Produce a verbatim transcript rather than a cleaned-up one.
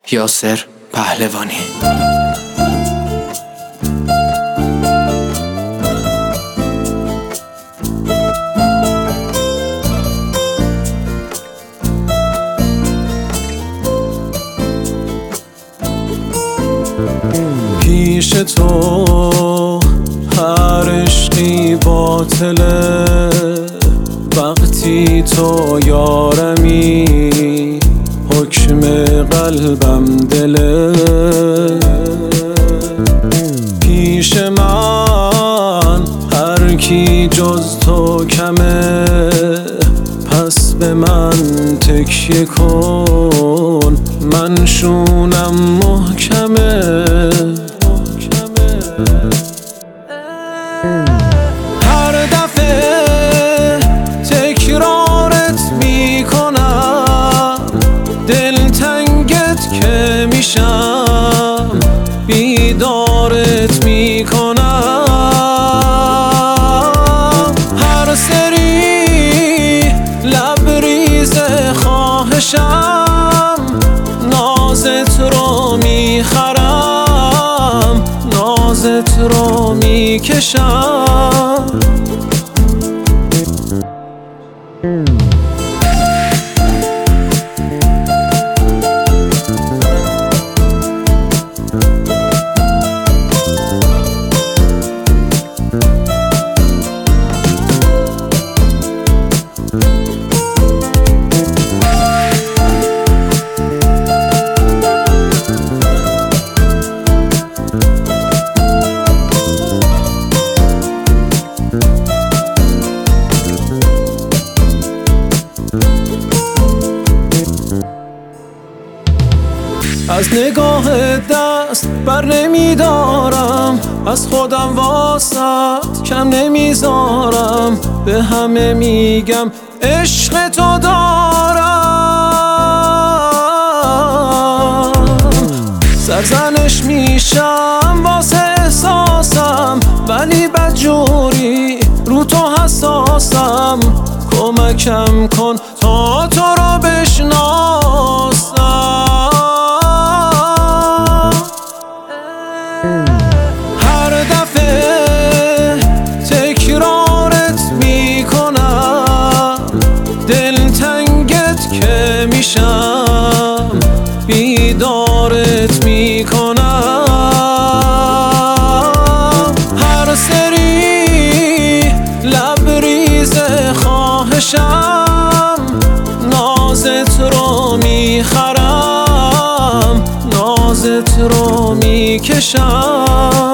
یاسر پهلوانی. پیش تو هر عشقی باطله، وقتی تو یارمی حکم قلبم دله. پیش من هر کی جز تو کمه، پس به من تکیه کن، من شونم محکمه. هر دفعه تکرارت میکنم، دلتنگت که میشم بیدارت میکنم. هر سری لبریز خواهشم، نازت رو میخرم، نازت رو میکشم. از نگاه دست بر نمیدارم، از خودم واسط کم نمیذارم، به همه میگم عشق تو دارم. سرزنش میشم واسه احساسم، ولی بدجوری رو تو حساسم. کمکم کن تا تو رو بشناسم. هر دفعه تکرارت میکنم، دلتنگت که میشم بیدارت میکنم. هر سری لبریز خواهشم، نازت رو میخرم، نازت رو میکشم.